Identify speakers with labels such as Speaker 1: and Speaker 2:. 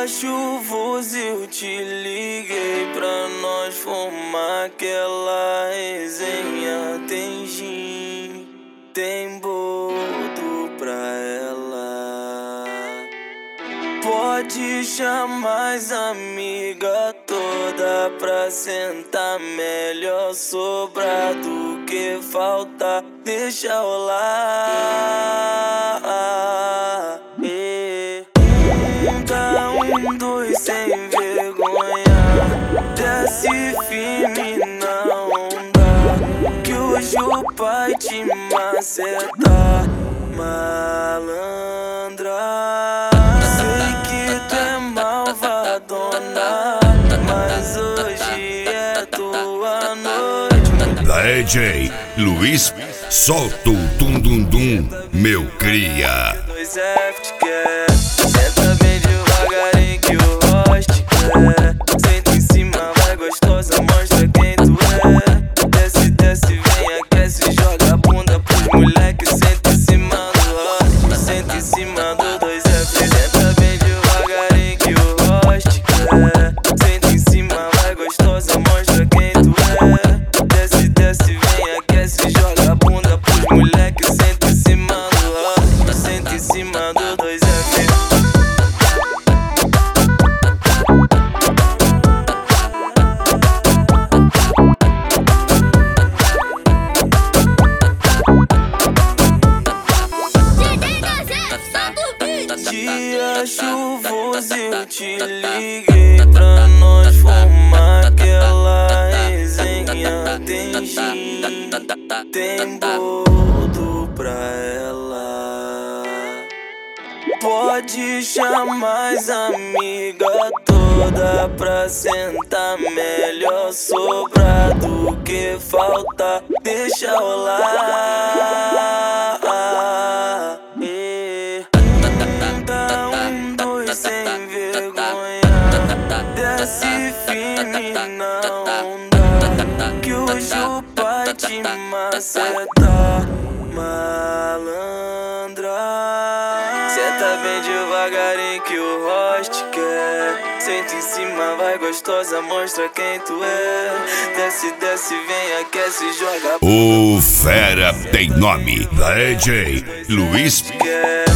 Speaker 1: Dia chuvoso eu te liguei pra nós fumar aquela resenha. Tem gin, tem boldo pra ela. Pode chamar as amigas toda pra sentar. Melhor sobrar do que faltar. Deixa rolar. Dois sem vergonha, desce firme na onda, que hoje o pai te maceta, malandra. Sei que tu é malvadona, mas hoje é tua noite.
Speaker 2: DJ Luiz, solta o dum-dum-dum, meu cria.
Speaker 1: Dois F te quer, senta bem devagarinho que o host quer. Senta em cima, vai gostosa, mostra quem tu é. Desce, desce, vem, aquece, joga a bunda pros moleque. Senta em cima do host, senta em cima do 2F. Senta bem devagarinho que o host quer. Senta em cima, vai gostosa, mostra quem tu é. Desce, desce, vem, aquece, joga a bunda pros moleque. Senta em cima do host, senta em cima do 2F. Dia chuvoso eu te liguei pra nós fumar aquela resenha. Tem gin, tem boldo pra ela. Pode chamar as amigas toda pra sentar. Melhor sobrar do que faltar. Deixa rolar. Dois sem vergonha, desce firme na onda, que hoje o pai te maceta, malandra. Senta bem devagarinho que o host quer. Senta em cima, vai gostosa, mostra quem tu é. Desce, desce, vem, aquece, joga.
Speaker 2: O fera tem nome, DJ Luiz.